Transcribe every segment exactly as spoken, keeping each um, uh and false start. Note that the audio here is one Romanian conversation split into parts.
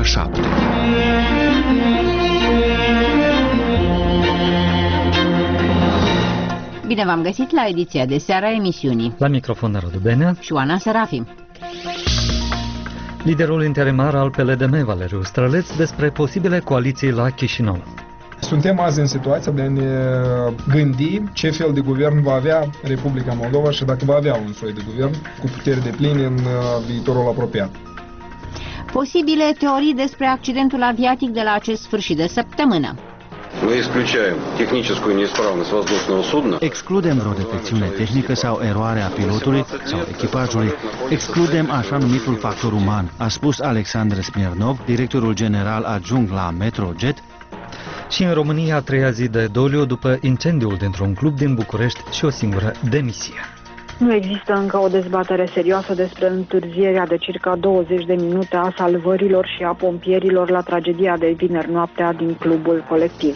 ora șapte. Bine v-am găsit la ediția de seară a emisiunii. La microfon Radu Benea și Oana Serafim. Liderul interimar al P L D M, Valeriu Străleț, despre posibile coaliții la Chișinău. Suntem azi în situația de a ne gândi ce fel de guvern va avea Republica Moldova și dacă va avea un soi de guvern cu puteri depline în viitorul apropiat. Posibile teorii despre accidentul aviatic de la acest sfârșit de săptămână. Мы исключаем техническую неисправность воздушного судна. Excludem vreo defecțiune tehnică sau eroare a pilotului sau echipajului. Excludem așa numitul factor uman, a spus Alexandru Smirnov, directorul general adjunct la Metrojet. Și în România, a treia zi de doliu după incendiul dintr-un club din București și o singură demisie. Nu există încă o dezbatere serioasă despre întârzierea de circa douăzeci de minute a salvărilor și a pompierilor la tragedia de vineri noaptea din clubul colectiv.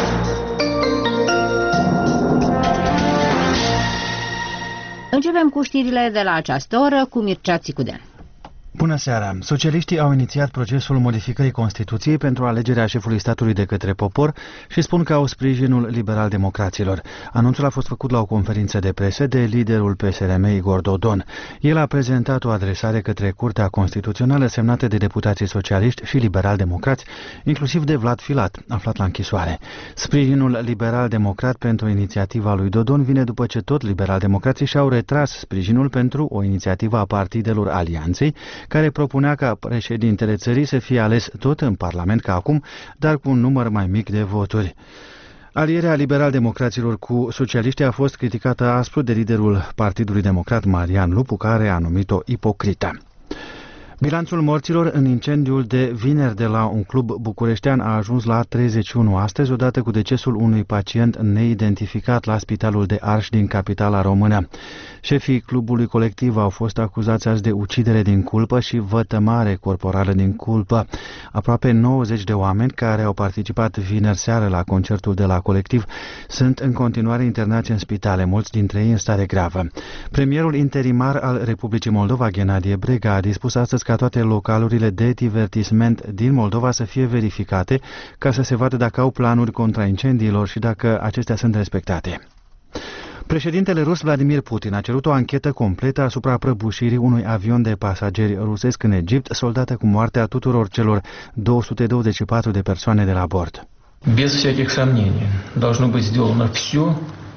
Începem cu știrile de la această oră cu Mircea Țicudean. Bună seara! Socialiștii au inițiat procesul modificării Constituției pentru alegerea șefului statului de către popor și spun că au sprijinul liberal-democraților. Anunțul a fost făcut la o conferință de presă de liderul P S R M, Igor Dodon. El a prezentat o adresare către Curtea Constituțională semnată de deputații socialiști și liberal-democrați, inclusiv de Vlad Filat, aflat la închisoare. Sprijinul liberal-democrat pentru inițiativa lui Dodon vine după ce tot liberal-democrații și-au retras sprijinul pentru o inițiativă a partidelor Alianței, care propunea ca președintele țării să fie ales tot în Parlament ca acum, dar cu un număr mai mic de voturi. Alierea liberal-democraților cu socialiștii a fost criticată aspru de liderul Partidului Democrat Marian Lupu, care a numit-o ipocrită. Bilanțul morților în incendiul de vineri de la un club bucureștean a ajuns la treizeci și unu astăzi, odată cu decesul unui pacient neidentificat la Spitalul de Arș din capitala română. Șefii clubului colectiv au fost acuzați azi de ucidere din culpă și vătămare corporală din culpă. Aproape nouăzeci de oameni care au participat vineri seară la concertul de la colectiv sunt în continuare internați în spitale, mulți dintre ei în stare gravă. Premierul interimar al Republicii Moldova, Ghenadie Brega, a dispus astăzi ca toate localurile de divertisment din Moldova să fie verificate ca să se vadă dacă au planuri contra incendiilor și dacă acestea sunt respectate. Președintele rus Vladimir Putin a cerut o anchetă completă asupra prăbușirii unui avion de pasageri rusesc în Egipt, soldată cu moartea tuturor celor două sute douăzeci și patru de persoane de la bord. Без всяких сомнений, должно быть сделано все.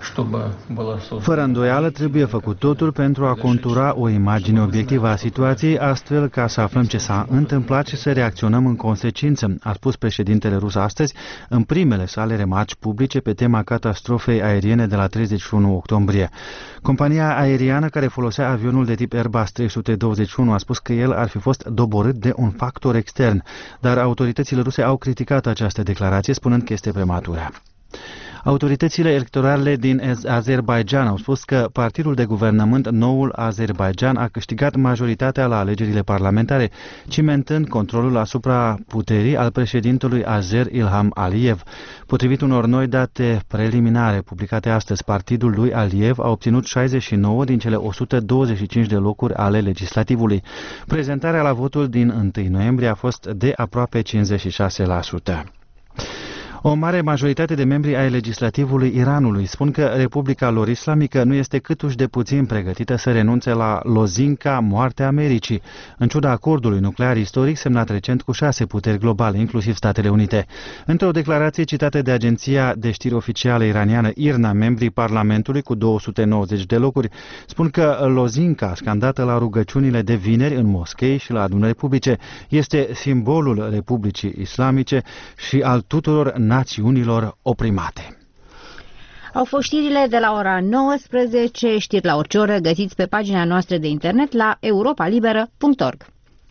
Fără îndoială, trebuie făcut totul pentru a contura o imagine obiectivă a situației, astfel ca să aflăm ce s-a întâmplat și să reacționăm în consecință, a spus președintele rus astăzi în primele sale remarci publice pe tema catastrofei aeriene de la treizeci și unu octombrie. Compania aeriană care folosea avionul de tip Airbus trei sute douăzeci și unu a spus că el ar fi fost doborât de un factor extern, dar autoritățile ruse au criticat această declarație, spunând că este prematură. Autoritățile electorale din Azerbaidjan au spus că partidul de guvernământ Noul Azerbaidjan a câștigat majoritatea la alegerile parlamentare, cimentând controlul asupra puterii al președintelui azer Ilham Aliyev. Potrivit unor noi date preliminare publicate astăzi, partidul lui Aliyev a obținut șaizeci și nouă din cele o sută douăzeci și cinci de locuri ale legislativului. Prezentarea la votul din întâi noiembrie a fost de aproape cincizeci și șase la sută. O mare majoritate de membri ai legislativului Iranului spun că Republica lor islamică nu este câtuși de puțin pregătită să renunțe la lozinca moartea Americii, în ciuda acordului nuclear istoric semnat recent cu șase puteri globale, inclusiv Statele Unite. Într-o declarație citată de agenția de știri oficială iraniană I R N A, membrii Parlamentului cu două sute nouăzeci de locuri spun că lozinca scandată la rugăciunile de vineri în moschei și la adunări publice este simbolul Republicii Islamice și al tuturor națiunilor oprimate. Au fost știrile de la ora nouăsprezece, știri la orice oră, găsiți pe pagina noastră de internet la europa liberă punct org.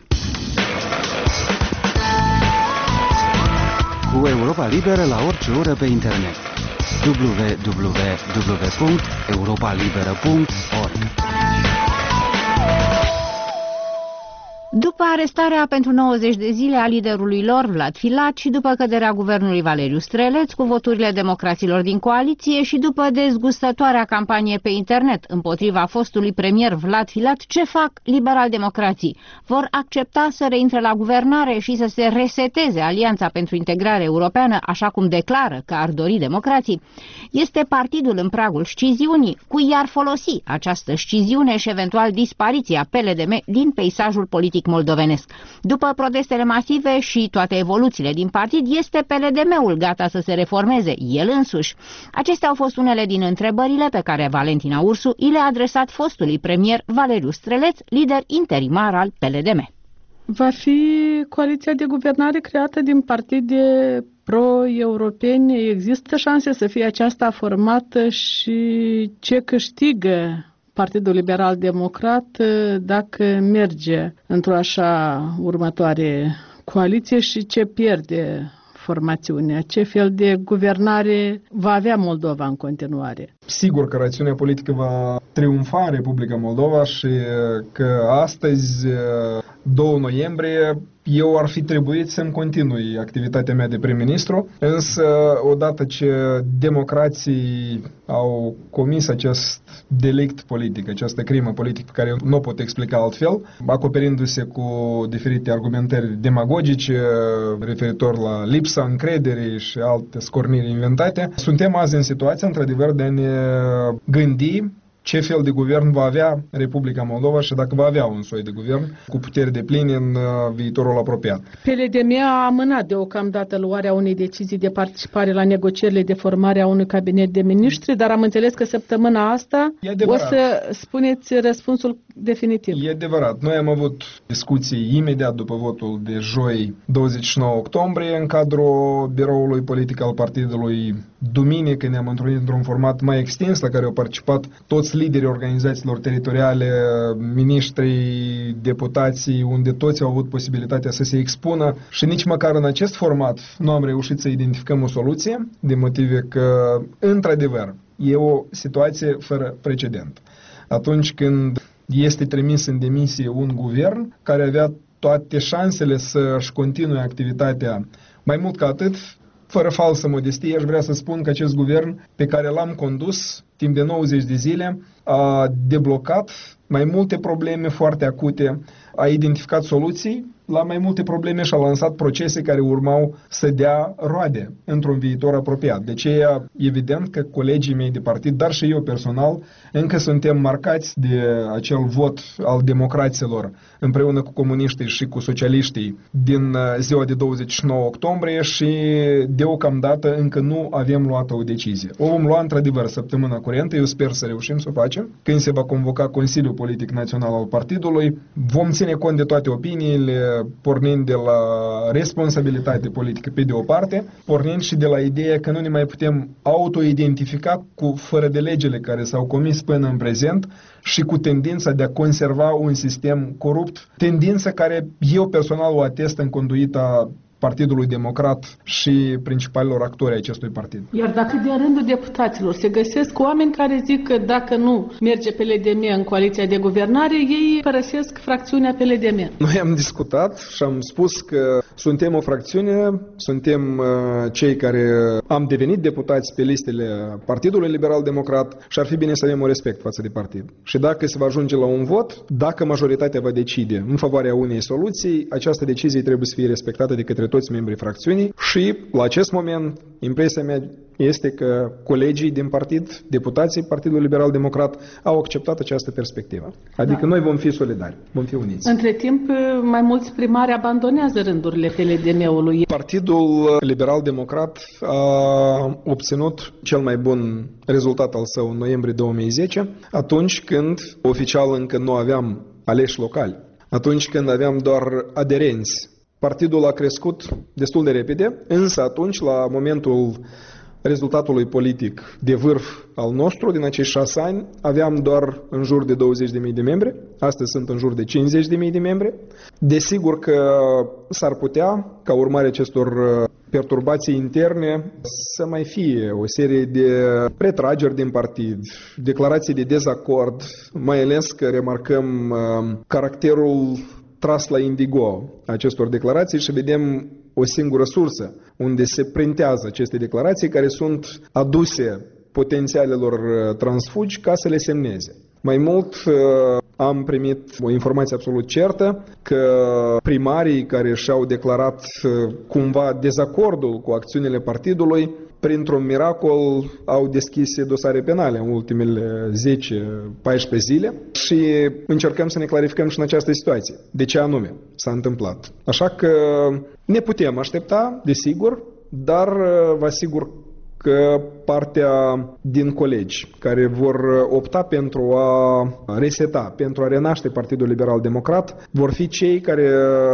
Cu Europa Liberă la orice oră pe internet. w w w punct europa liberă punct org. După arestarea pentru nouăzeci de zile a liderului lor, Vlad Filat, și după căderea guvernului Valeriu Streleț cu voturile democraților din coaliție și după dezgustătoarea campanie pe internet împotriva fostului premier Vlad Filat, ce fac liberal-democrații? Vor accepta să reintre la guvernare și să se reseteze Alianța pentru Integrare Europeană, așa cum declară că ar dori democrații? Este partidul în pragul sciziunii, cui i-ar folosi această sciziune și eventual dispariția P L D M din peisajul politic moldovenesc. După protestele masive și toate evoluțiile din partid, este P L D M-ul gata să se reformeze el însuși? Acestea au fost unele din întrebările pe care Valentina Ursu i le-a adresat fostului premier Valeriu Streleț, lider interimar al P L D M. Va fi coaliția de guvernare creată din partide pro-europene. Există șanse să fie aceasta formată și ce câștigă Partidul Liberal Democrat dacă merge într-o așa următoare coaliție și ce pierde formațiunea? Ce fel de guvernare va avea Moldova în continuare? Sigur că rațiunea politică va triumfa în Republica Moldova și că astăzi, doi noiembrie, eu ar fi trebuit să-mi continui activitatea mea de prim-ministru, însă odată ce democrații au comis acest delict politic, această crimă politică pe care nu o pot explica altfel, acoperindu-se cu diferite argumentări demagogice referitor la lipsa încrederii și alte scorniri inventate, suntem azi în situația, într-adevăr, de a ne gândi ce fel de guvern va avea Republica Moldova și dacă va avea un soi de guvern cu puteri depline în viitorul apropiat. P L D M a amânat deocamdată luarea unei decizii de participare la negocierile de formare a unui cabinet de miniștri, dar am înțeles că săptămâna asta o să spuneți răspunsul definitiv. E adevărat. Noi am avut discuții imediat după votul de joi, douăzeci și nouă octombrie, în cadrul biroului politic al partidului. Duminică ne-am întâlnit într-un format mai extins, la care au participat toți liderii organizațiilor teritoriale, miniștrii, deputații, unde toți au avut posibilitatea să se expună și nici măcar în acest format nu am reușit să identificăm o soluție, de motive că, într-adevăr, e o situație fără precedent. Atunci când este trimis în demisie un guvern care avea toate șansele să-și continue activitatea, mai mult ca atât, fără falsă modestie, aș vrea să spun că acest guvern pe care l-am condus timp de nouăzeci de zile a deblocat mai multe probleme foarte acute, a identificat soluții la mai multe probleme și a lansat procese care urmau să dea roade într-un viitor apropiat. De aceea, evident că colegii mei de partid, dar și eu personal, încă suntem marcați de acel vot al democraților împreună cu comuniștii și cu socialiștii din ziua de douăzeci și nouă octombrie și deocamdată încă nu avem luat o decizie. O vom lua într-adevăr săptămâna curentă, eu sper să reușim să o facem. Când se va convoca Consiliul Politic Național al partidului, vom ține cont de toate opiniile, pornind de la responsabilitate politică pe de o parte, pornind și de la ideea că nu ne mai putem auto-identifica cu fără de legile care s-au comis până în prezent și cu tendința de a conserva un sistem corupt, tendința care eu personal o atest în conduita Partidului Democrat și principalilor actori ai acestui partid. Iar dacă de rândul deputaților se găsesc oameni care zic că dacă nu merge P L D M în coaliția de guvernare, ei părăsesc fracțiunea P L D M. Noi am discutat și am spus că suntem o fracțiune, suntem uh, cei care am devenit deputați pe listele Partidului Liberal Democrat și ar fi bine să avem un respect față de partid. Și dacă se va ajunge la un vot, dacă majoritatea va decide în favoarea unei soluții, această decizie trebuie să fie respectată de către toți membrii fracțiunii și, la acest moment, impresia mea este că colegii din partid, deputații Partidului Liberal Democrat, au acceptat această perspectivă. Adică da. Noi vom fi solidari, vom fi uniți. Între timp, mai mulți primari abandonează rândurile P L D M-ului. Partidul Liberal Democrat a obținut cel mai bun rezultat al său în noiembrie două mii zece, atunci când oficial încă nu aveam aleși locali, atunci când aveam doar aderenți. Partidul a crescut destul de repede, însă atunci, la momentul rezultatului politic de vârf al nostru, din acești șase ani, aveam doar în jur de douăzeci de mii de membri, astăzi sunt în jur de cincizeci de mii de membri. Desigur că s-ar putea, ca urmare acestor perturbații interne, să mai fie o serie de retrageri din partid, declarații de dezacord, mai ales că remarcăm caracterul tras la indigo acestor declarații și vedem o singură sursă unde se printează aceste declarații care sunt aduse potențialelor transfugi ca să le semneze. Mai mult, am primit o informație absolut certă că primarii care și-au declarat cumva dezacordul cu acțiunile partidului, printr-un miracol au deschis dosare penale în ultimele zece paisprezece zile și încercăm să ne clarificăm și în această situație. De ce anume s-a întâmplat? Așa că ne putem aștepta, desigur, dar vă asigur că partea din colegi care vor opta pentru a reseta, pentru a renaște Partidul Liberal Democrat, vor fi cei care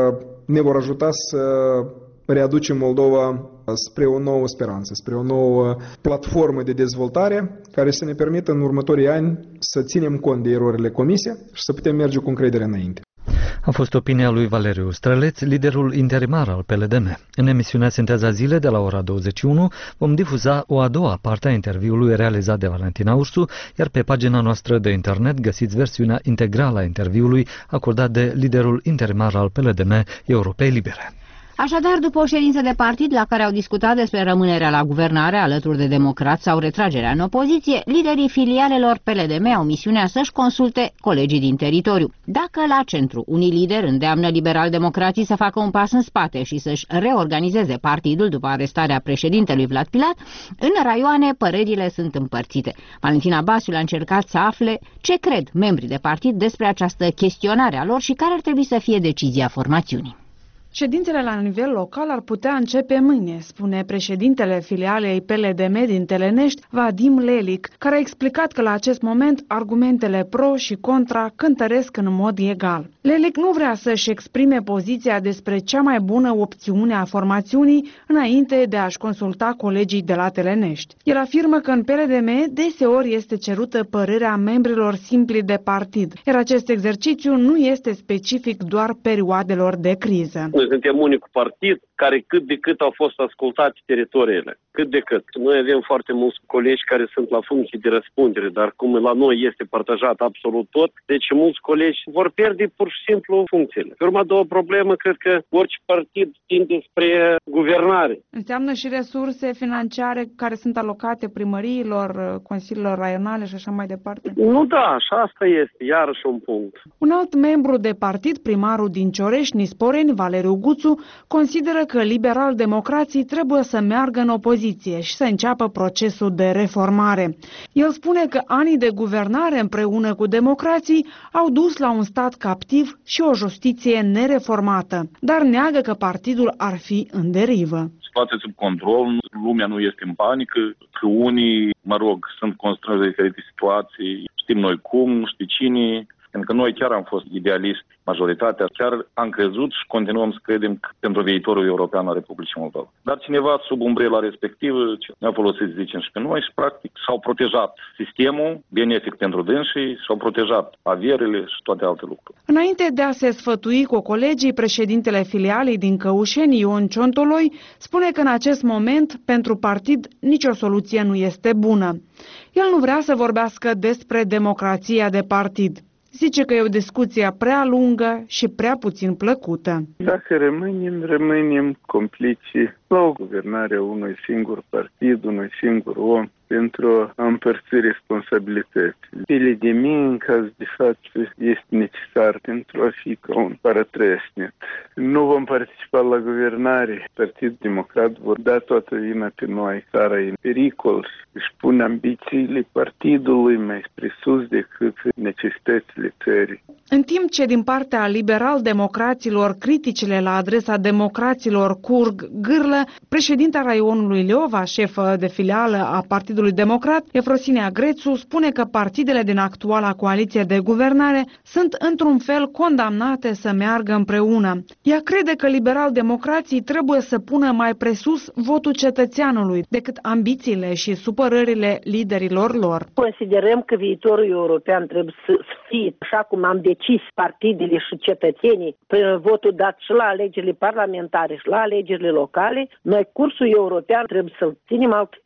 ne vor ajuta să readucem Moldova spre o nouă speranță, spre o nouă platformă de dezvoltare care să ne permită în următorii ani să ținem cont de erorile comise și să putem merge cu încredere înainte. A fost opinia lui Valeriu Străleț, liderul interimar al P L D M. În emisiunea Sinteza Zile de la ora douăzeci și unu vom difuza o a doua parte a interviului realizat de Valentina Ursu, iar pe pagina noastră de internet găsiți versiunea integrală a interviului acordat de liderul interimar al P L D M, Europei Libere. Așadar, după o ședință de partid la care au discutat despre rămânerea la guvernare alături de democrați sau retragerea în opoziție, liderii filialelor P L D M au misiunea să-și consulte colegii din teritoriu. Dacă la centru unii lideri îndeamnă liberal-democrații să facă un pas în spate și să-și reorganizeze partidul după arestarea președintelui Vlad Filat, în raioane părerile sunt împărțite. Valentina Basiul a încercat să afle ce cred membrii de partid despre această chestionare a lor și care ar trebui să fie decizia formațiunii. Ședințele la nivel local ar putea începe mâine, spune președintele filialei P L D M din Telenești, Vadim Lelic, care a explicat că la acest moment argumentele pro și contra cântăresc în mod egal. Lelic nu vrea să-și exprime poziția despre cea mai bună opțiune a formațiunii înainte de a-și consulta colegii de la Telenești. El afirmă că în P L D M deseori este cerută părerea membrilor simpli de partid, iar acest exercițiu nu este specific doar perioadelor de criză. Noi suntem unicul partid care cât de cât au fost ascultate teritoriile. Cât de cât. Noi avem foarte mulți colegi care sunt la funcții de răspundere, dar cum la noi este partajat absolut tot, deci mulți colegi vor pierde pur și simplu funcțiile. Pe urma două probleme, cred că orice partid tinde spre guvernare. Înseamnă și resurse financiare care sunt alocate primăriilor, consiliilor raionale și așa mai departe? Nu, da, și asta este, iarăși un punct. Un alt membru de partid, primarul din Ciorești, Nisporeni, Valeriu Guțu, consideră că liberal-democrații trebuie să meargă în opoziție și să înceapă procesul de reformare. El spune că anii de guvernare împreună cu democrații au dus la un stat captiv și o justiție nereformată, dar neagă că partidul ar fi în derivă. Situația sub control, lumea nu este în panică, că unii, mă rog, sunt constrânși de diferite situații, știm noi cum, știi cine. Pentru că noi chiar am fost idealiști, majoritatea, chiar am crezut și continuăm să credem pentru viitorul european al Republicii Moldova. Dar cineva sub umbrela respectivă ne-a folosit, zicem, și pe noi și practic și-au protejat sistemul benefic pentru dânsii, și-au protejat avierile și toate alte lucruri. Înainte de a se sfătui cu colegii, președintele filialei din Căușeni, Ion Ciontoloi, spune că în acest moment, pentru partid, nicio soluție nu este bună. El nu vrea să vorbească despre democrația de partid. Zice că e o discuție prea lungă și prea puțin plăcută. Dacă rămânem, rămânem complici la o guvernare a unui singur partid, unui singur om, pentru a împărți responsabilitățile. P L D M, în caz de față, este necesar pentru a fi ca un paratrăsnet. Nu vom participa la guvernare. Partidul Democrat vor da toată vina pe noi. Țara e în pericol, își pune ambițiile partidului mai presus decât necesitățile țării. În timp ce din partea liberal-democraților criticile la adresa democraților curg gârlă, președinta raionului Leova, șefă de filială a Partidului Democrat, Efrosinia Grețu, spune că partidele din actuala coaliție de guvernare sunt într-un fel condamnate să meargă împreună. Ea crede că liberal-democrații trebuie să pună mai presus votul cetățeanului decât ambițiile și supărările liderilor lor. Considerăm că viitorul european trebuie să fie așa cum am decis partidele și cetățenii prin votul dat și la alegerile parlamentare și la alegerile locale. Noi cursul european trebuie să-l ținem altfel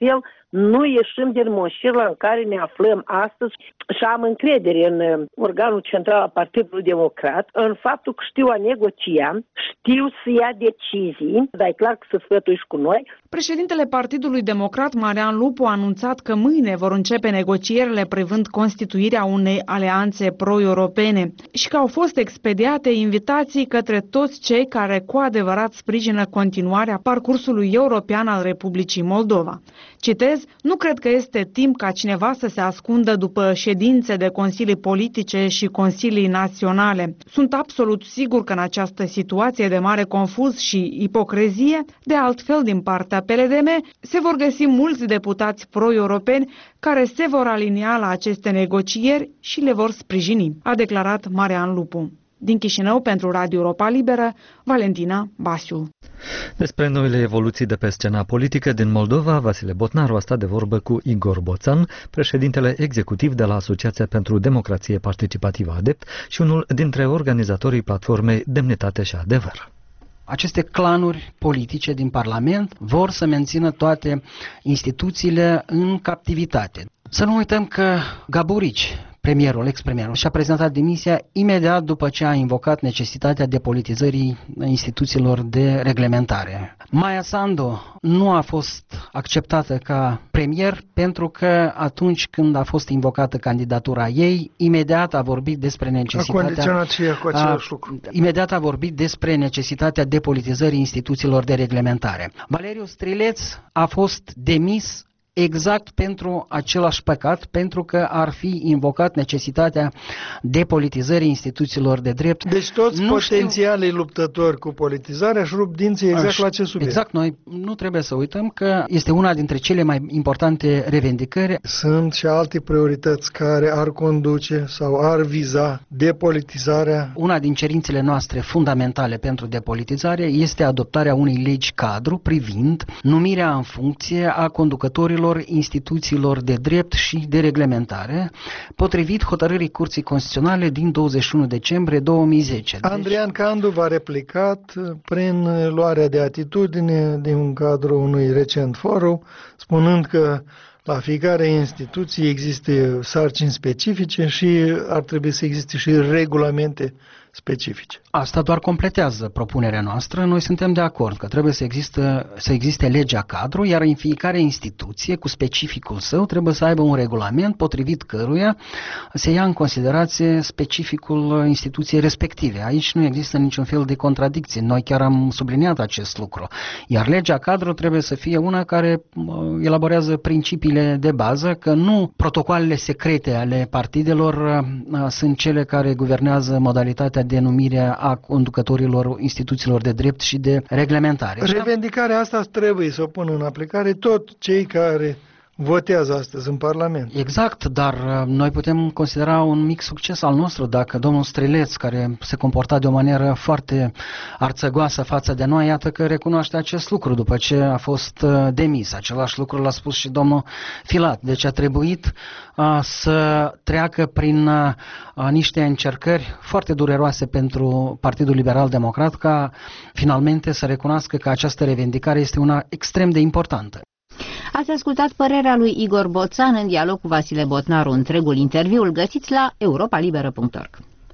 nu ieșim din moșila în care ne aflăm astăzi și am încredere în organul central al Partidului Democrat, în faptul că știu a negocia, știu să ia decizii, dar e clar că să sfătuiși cu noi. Președintele Partidului Democrat, Marian Lupu, a anunțat că mâine vor începe negocierile privind constituirea unei alianțe pro-europene și că au fost expediate invitații către toți cei care cu adevărat sprijină continuarea parcursului european al Republicii Moldova. Citez, nu cred că este timp ca cineva să se ascundă după ședințe de consilii politice și consilii naționale. Sunt absolut sigur că în această situație de mare confuz și ipocrezie, de altfel din partea P L D M, se vor găsi mulți deputați pro-europeni care se vor alinia la aceste negocieri și le vor sprijini, a declarat Marian Lupu. Din Chișinău, pentru Radio Europa Liberă, Valentina Basiu. Despre noile evoluții de pe scena politică din Moldova, Vasile Botnaru a stat de vorbă cu Igor Boțan, președintele executiv de la Asociația pentru Democrație Participativă ADEPT și unul dintre organizatorii platformei Demnitate și Adevăr. Aceste clanuri politice din Parlament vor să mențină toate instituțiile în captivitate. Să nu uităm că Gaburici, premierul, ex-premierul, și-a prezentat demisia imediat după ce a invocat necesitatea depolitizării instituțiilor de reglementare. Maia Sandu nu a fost acceptată ca premier pentru că atunci când a fost invocată candidatura ei, imediat a vorbit despre necesitatea... A condiționat și ea cu același lucru. Imediat a vorbit despre necesitatea depolitizării instituțiilor de reglementare. Valeriu Strileț a fost demis exact pentru același păcat, pentru că ar fi invocat necesitatea depolitizării instituțiilor de drept. Deci toți nu potențialii știu... luptători cu politizarea își rup dinții exact Aș, la acest subiect. Exact, noi nu trebuie să uităm că este una dintre cele mai importante revendicări. Sunt și alte priorități care ar conduce sau ar viza depolitizarea. Una din cerințele noastre fundamentale pentru depolitizare este adoptarea unei legi cadru privind numirea în funcție a conducătorilor instituțiilor de drept și de reglementare, potrivit hotărârii Curții Constituționale din douăzeci și unu decembrie două mii zece. Andrian Candu v-a replicat prin luarea de atitudine din cadrul unui recent forum, spunând că la fiecare instituție există sarcini specifice și ar trebui să existe și regulamente specifice. Asta doar completează propunerea noastră. Noi suntem de acord că trebuie să existe, să existe legea cadru, iar în fiecare instituție cu specificul său trebuie să aibă un regulament potrivit căruia se ia în considerație specificul instituției respective. Aici nu există niciun fel de contradicție. Noi chiar am subliniat acest lucru. Iar legea cadru trebuie să fie una care elaborează principiile de bază, că nu protocoalele secrete ale partidelor sunt cele care guvernează modalitatea de numire a conducătorilor instituțiilor de drept și de reglementare. Revendicarea asta trebuie să o pună în aplicare tot cei care votează astăzi în Parlament. Exact, dar noi putem considera un mic succes al nostru dacă domnul Strileț, care se comporta de o manieră foarte arțăgoasă față de noi, iată că recunoaște acest lucru după ce a fost demis. Același lucru l-a spus și domnul Filat. Deci a trebuit uh, să treacă prin uh, niște încercări foarte dureroase pentru Partidul Liberal Democrat ca finalmente să recunoască că această revendicare este una extrem de importantă. Ați ascultat părerea lui Igor Boțan în dialog cu Vasile Botnaru. Întregul interviu îl găsiți la europa liberă punct org.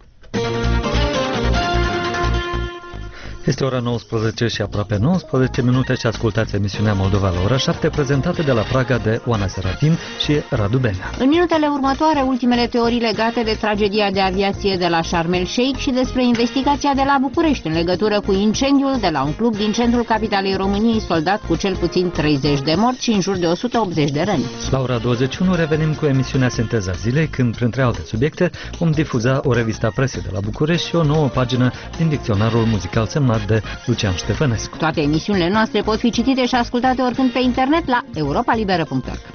Este ora nouăsprezece și aproape nouăsprezece minute și ascultați emisiunea Moldova la ora șapte, prezentată de la Praga de Oana Serafin și Radu Benea. În minutele următoare, ultimele teorii legate de tragedia de aviație de la Sharm el Sheikh și despre investigația de la București în legătură cu incendiul de la un club din centrul capitalei României, soldat cu cel puțin treizeci de morți și în jur de o sută optzeci de răni. La ora douăzeci și unu revenim cu emisiunea Sinteza Zilei, când, printre alte subiecte, vom difuza o revistă a presei de la București și o nouă pagină din dicționarul muzical semnat de Lucian Ștefănescu. Toate emisiunile noastre pot fi citite și ascultate oricând pe internet la europa liberă punct org.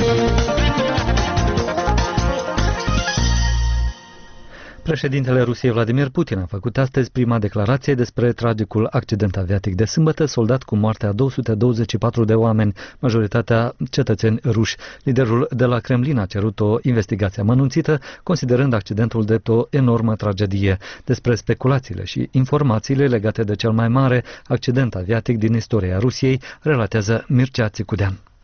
Președintele Rusiei Vladimir Putin a făcut astăzi prima declarație despre tragicul accident aviatic de sâmbătă, soldat cu moartea a două sute douăzeci și patru de oameni, majoritatea cetățeni ruși. Liderul de la Kremlin a cerut o investigație amănunțită, considerând accidentul drept o enormă tragedie. Despre speculațiile și informațiile legate de cel mai mare accident aviatic din istoria Rusiei, relatează Mircea Țicudean.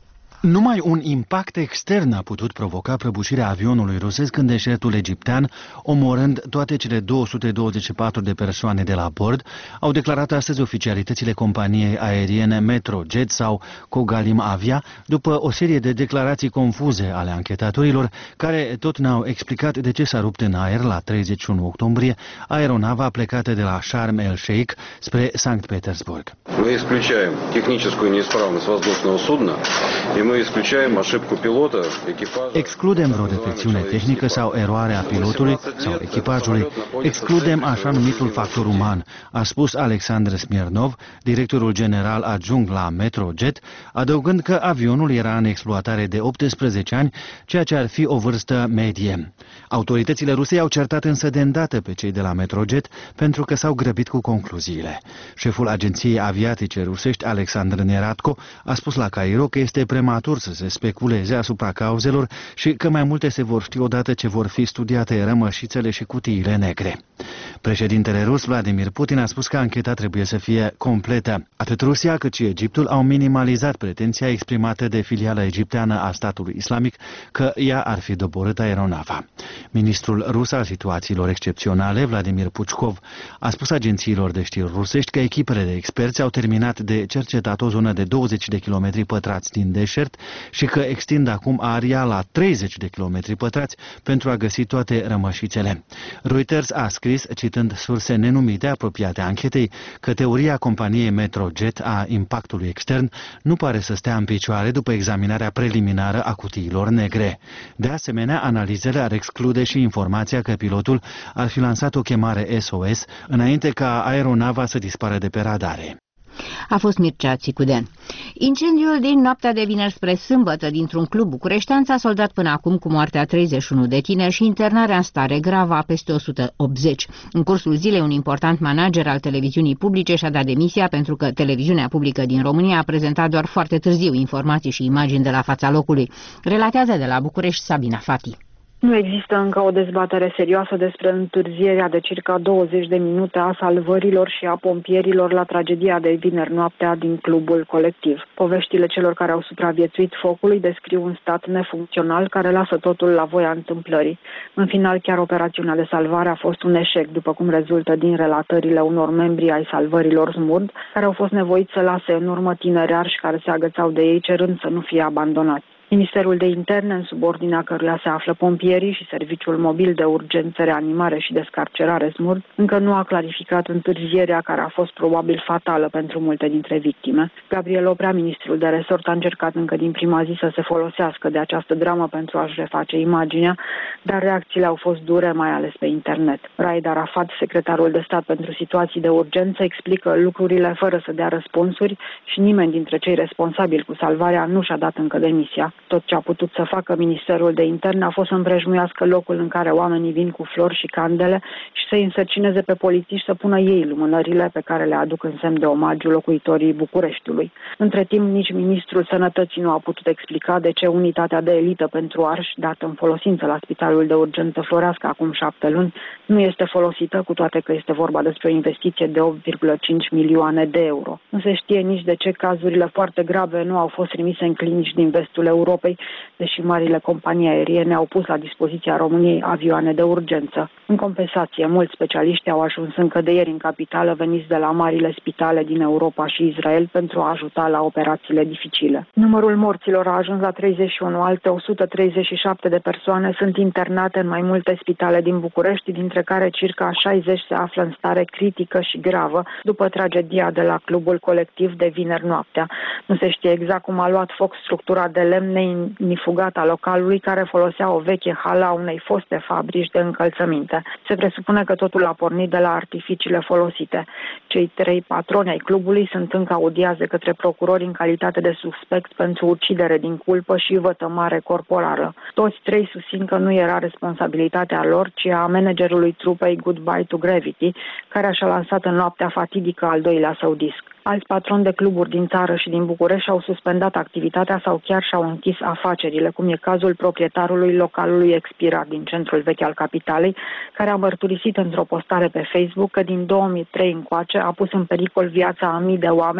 Numai un impact extern a putut provoca prăbușirea avionului rusesc în deșertul egiptean, omorând toate cele două sute douăzeci și patru de persoane de la bord, au declarat astăzi oficialitățile companiei aeriene Metrojet sau Kogalim Avia, după o serie de declarații confuze ale anchetatorilor, care tot n-au explicat de ce s-a rupt în aer la treizeci și unu octombrie aeronava plecată de la Sharm el-Sheikh spre Sankt Petersburg. Мы исключаем техническую неисправность воздушного судна, и мы исключаем ошибку пилота, экипажа. Excludem vreo defecțiune tehnică sau eroare a pilotului sau echipajului. Excludem așa numitul factor uman, a spus Alexandru Smirnov, directorul general adjunct la Metrojet, adăugând că avionul era în exploatare de optsprezece ani, ceea ce ar fi o vârstă medie. Autoritățile ruse au certat însă de îndată pe cei de la Metrojet pentru că s-au grăbit cu concluziile. Șeful agenției aviatice rusești, Alexandru Neradko, a spus la Cairo că este prematur să se speculeze asupra cauzelor și că mai multe se vor ști odată ce vor fi studiate rămășițele și cutiile negre. Președintele rus, Vladimir Putin, a spus că ancheta trebuie să fie completă. Atât Rusia cât și Egiptul au minimalizat pretenția exprimată de filiala egipteană a statului islamic că ea ar fi doborât aeronava. Ministrul rus al situațiilor excepționale, Vladimir Puchkov, a spus agențiilor de știri rusești că echipele de experți au terminat de cercetat o zonă de douăzeci de kilometri pătrați din deșert și că extind acum aria la treizeci de kilometri pătrați pentru a găsi toate rămășițele. Reuters a scris, citând surse nenumite apropiate anchetei, că teoria companiei Metrojet a impactului extern nu pare să stea în picioare după examinarea preliminară a cutiilor negre. De asemenea, analizele ar exclude și informația că pilotul ar fi lansat o chemare S O S înainte ca aeronava să dispară de pe radare. A fost Mircea Țicuden. Incendiul din noaptea de vineri spre sâmbătă dintr-un club bucureștean s-a soldat până acum cu moartea treizeci și unu de tineri și internarea în stare gravă a peste o sută optzeci. În cursul zilei, un important manager al televiziunii publice și-a dat demisia pentru că televiziunea publică din România a prezentat doar foarte târziu informații și imagini de la fața locului. Relatează de la București Sabina Fati. Nu există încă o dezbatere serioasă despre întârzierea de circa douăzeci de minute a salvărilor și a pompierilor la tragedia de vineri noaptea din clubul colectiv. Poveștile celor care au supraviețuit focului descriu un stat nefuncțional care lasă totul la voia întâmplării. În final, chiar operațiunea de salvare a fost un eșec, după cum rezultă din relatările unor membri ai salvărilor Smurd, care au fost nevoiți să lase în urmă tineri arși care se agățau de ei, cerând să nu fie abandonați. Ministerul de Interne, în subordinea căruia se află pompierii și Serviciul Mobil de Urgență, Reanimare și Descarcerare Smurd, încă nu a clarificat întârzierea care a fost probabil fatală pentru multe dintre victime. Gabriel Oprea, ministrul de resort, a încercat încă din prima zi să se folosească de această dramă pentru a-și reface imaginea, dar reacțiile au fost dure, mai ales pe internet. Raed Arafat, secretarul de stat pentru situații de urgență, explică lucrurile fără să dea răspunsuri și nimeni dintre cei responsabili cu salvarea nu și-a dat încă demisia. Tot ce a putut să facă Ministerul de Interne a fost să împrejmuiască locul în care oamenii vin cu flori și candele și să-i însărcineze pe polițiști să pună ei lumânările pe care le aduc în semn de omagiu locuitorii Bucureștiului. Între timp, nici Ministrul Sănătății nu a putut explica de ce unitatea de elită pentru arși, dată în folosință la Spitalul de Urgență Floreasca acum șapte luni, nu este folosită, cu toate că este vorba despre o investiție de opt virgulă cinci milioane de euro. Nu se știe nici de ce cazurile foarte grave nu au fost trimise în clinici din vestul Europei, deși marile companii aeriene au pus la dispoziția României avioane de urgență. În compensație, mulți specialiști au ajuns încă de ieri în capitală, veniți de la marile spitale din Europa și Israel pentru a ajuta la operațiile dificile. Numărul morților a ajuns la treizeci și unu, alte o sută treizeci și șapte de persoane sunt internate în mai multe spitale din București, dintre care circa șaizeci se află în stare critică și gravă după tragedia de la clubul colectiv de vineri noaptea. Nu se știe exact cum a luat foc structura de lemn neinifugat a localului, care folosea o veche hală a unei foste fabrici de încălțăminte. Se presupune că totul a pornit de la artificiile folosite. Cei trei patroni ai clubului sunt încă audiați de către procurori în calitate de suspect pentru ucidere din culpă și vătămare corporală. Toți trei susțin că nu era responsabilitatea lor, ci a managerului trupei Goodbye to Gravity, care și-a lansat în noaptea fatidică al doilea său disc. Alți patroni de cluburi din țară și din București au suspendat activitatea sau chiar și-au închis afacerile, cum e cazul proprietarului localului Expirat din centrul vechi al capitalei, care a mărturisit într-o postare pe Facebook că din două mii trei încoace a pus în pericol viața a mii de oameni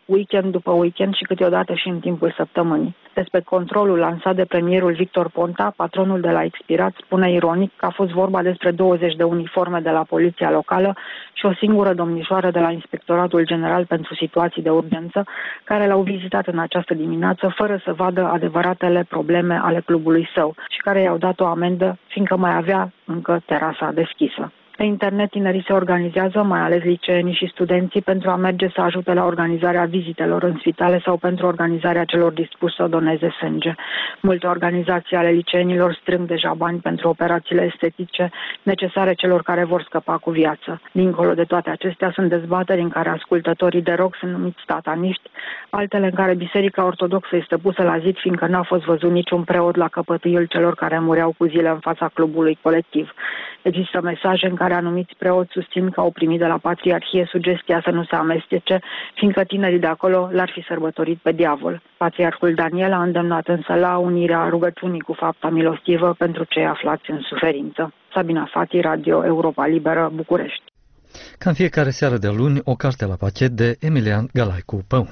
weekend după weekend și câteodată și în timpul săptămânii. Despre controlul lansat de premierul Victor Ponta, patronul de la Expirat spune ironic că a fost vorba despre douăzeci de uniforme de la poliția locală și o singură domnișoară de la Inspectoratul General pentru Situații de Urgență, care l-au vizitat în această dimineață fără să vadă adevăratele probleme ale clubului său și care i-au dat o amendă, fiindcă mai avea încă terasa deschisă. Pe internet tinerii se organizează, mai ales liceenii și studenții, pentru a merge să ajute la organizarea vizitelor în spitale sau pentru organizarea celor dispuși să doneze sânge. Multe organizații ale liceenilor strâng deja bani pentru operațiile estetice necesare celor care vor scăpa cu viață. Dincolo de toate acestea sunt dezbateri în care ascultătorii de rock sunt numiți sataniști, altele în care Biserica Ortodoxă este pusă la zid, fiindcă n-a fost văzut niciun preot la căpătâiul celor care mureau cu zile în fața clubului colectiv. Există mesaje în care anumiți preoți susțin că au primit de la Patriarhie sugestia să nu se amestece, fiindcă tinerii de acolo l-ar fi sărbătorit pe diavol. Patriarhul Daniel a îndemnat însă la unirea rugăciunii cu fapta milostivă pentru cei aflați în suferință. Sabina Fati, Radio Europa Liberă, București. Ca în fiecare seară de luni, o carte la pachet de Emilian Galaicu Păun.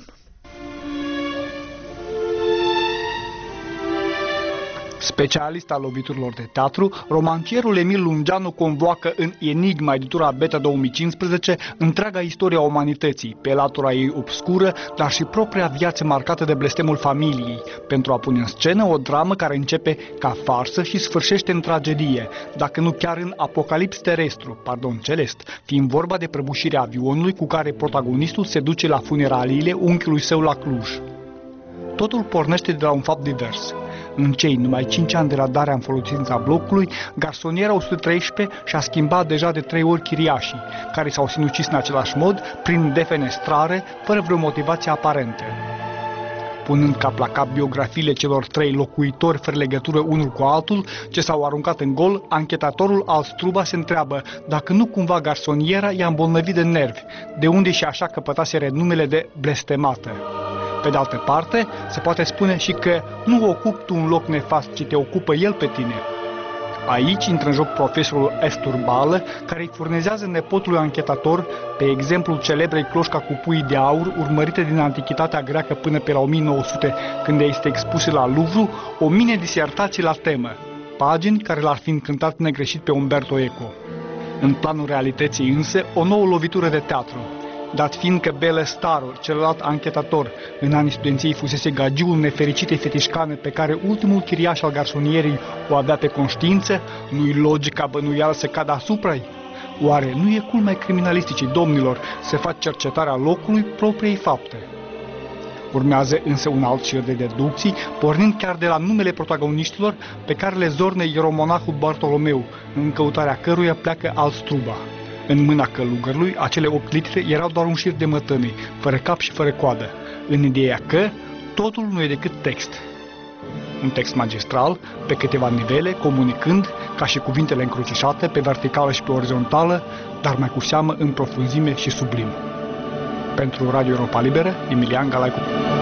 Specialist al loviturilor de teatru, romancierul Emil Lungeanu convoacă în Enigma, editura Beta două mii cincisprezece, întreaga istoria umanității, pe latura ei obscură, dar și propria viață marcată de blestemul familiei, pentru a pune în scenă o dramă care începe ca farsă și sfârșește în tragedie, dacă nu chiar în apocalips terestru, pardon, celest, fiind vorba de prăbușirea avionului cu care protagonistul se duce la funeraliile unchiului său la Cluj. Totul pornește de la un fapt divers. În cei numai cinci ani de la darea în folosința blocului, garsoniera o sută treisprezece și-a schimbat deja de trei ori chiriașii, care s-au sinucis în același mod, prin defenestrare, fără vreo motivație aparentă. Punând cap la cap biografiile celor trei locuitori fără legătură unul cu altul, ce s-au aruncat în gol, anchetatorul Alstruba se întreabă dacă nu cumva garsoniera i-a îmbolnăvit de nervi, de unde și așa căpătase renumele de blestemată. Pe de altă parte, se poate spune și că nu ocupi tu un loc nefast, ci te ocupă el pe tine. Aici intră în joc profesorul Esturbală, care îi furnizează nepotului anchetator, pe exemplul celebrei cloșca cu pui de aur, urmărite din antichitatea greacă până pe la o mie nouă sute, când este expusă la Louvre, o mini-disertație la temă, pagini care l-ar fi încântat negreșit pe Umberto Eco. În planul realității însă, o nouă lovitură de teatru. Dat fiind că Bele Staru, celălalt anchetator, în anii studenției fusese gagiul nefericitei fetișcane pe care ultimul chiriaș al garsonierii o avea pe conștiință, nu-i logica bănuială să cadă asupra-i? Oare nu e culmea criminalisticii domnilor să fac cercetarea locului propriei fapte? Urmează însă un alt șir de deducții, pornind chiar de la numele protagoniștilor pe care le zorne ieromonahul Bartolomeu, în căutarea căruia pleacă Alstruba. În mâna călugărului, acele opt litere erau doar un șir de mătănii, fără cap și fără coadă, în ideea că totul nu e decât text. Un text magistral, pe câteva nivele, comunicând, ca și cuvintele încrucișate, pe verticală și pe orizontală, dar mai cu seamă în profunzime și sublim. Pentru Radio Europa Liberă, Emilian Galaicu.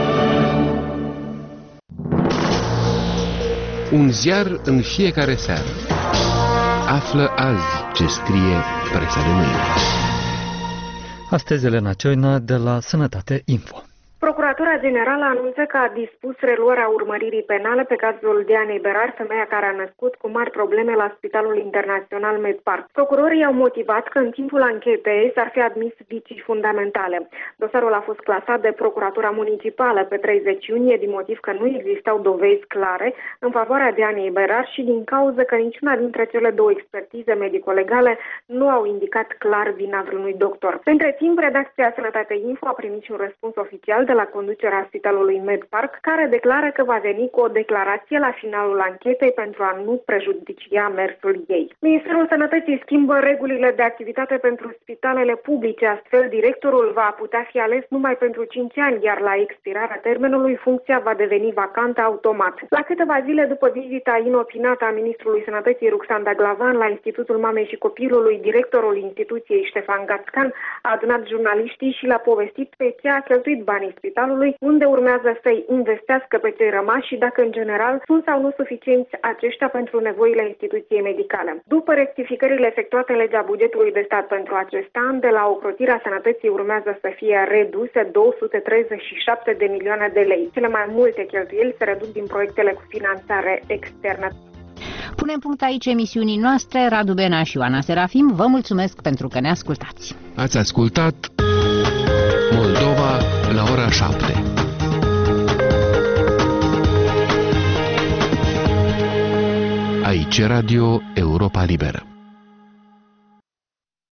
Un ziar în fiecare seară. Află azi ce scrie presa de mâine. Astăzi Elena Cioina de la Sănătate Info. Procuratura Generală anunță că a dispus reluarea urmăririi penale pe cazul Dianei Berar, femeia care a născut cu mari probleme la Spitalul Internațional MedPark. Procurorii au motivat că în timpul anchetei s-ar fi admis vicii fundamentale. Dosarul a fost clasat de Procuratura Municipală pe treizeci iunie din motiv că nu existau dovezi clare în favoarea Dianei Berar și din cauză că niciuna dintre cele două expertize medico-legale nu au indicat clar vina vreunui doctor. Între timp, redacția Sănătate Info a primit și un răspuns oficial de la conducerea Spitalului MedPark, care declară că va veni cu o declarație la finalul anchetei pentru a nu prejudicia mersul ei. Ministerul Sănătății schimbă regulile de activitate pentru spitalele publice, astfel directorul va putea fi ales numai pentru cinci ani, iar la expirarea termenului funcția va deveni vacantă automat. La câteva zile după vizita inopinată a ministrului Sănătății Ruxanda Glavan la Institutul Mamei și Copilului, directorul instituției Ștefan Gațcan a adunat jurnaliștii și l-a povestit pe ce a cheltuit banii spitalului, unde urmează să-i investească pe cei rămași și dacă în general sunt sau nu suficienți aceștia pentru nevoile instituției medicale. După rectificările efectuate în legea bugetului de stat pentru acest an, de la ocrotirea sănătății urmează să fie reduse două sute treizeci și șapte de milioane de lei. Cele mai multe cheltuieli se reduc din proiectele cu finanțare externă. Punem punct aici emisiunii noastre. Radu Bena și Ioana Serafim, vă mulțumesc pentru că ne ascultați. Ați ascultat Moldova la ora șapte. Aici Radio Europa Liberă.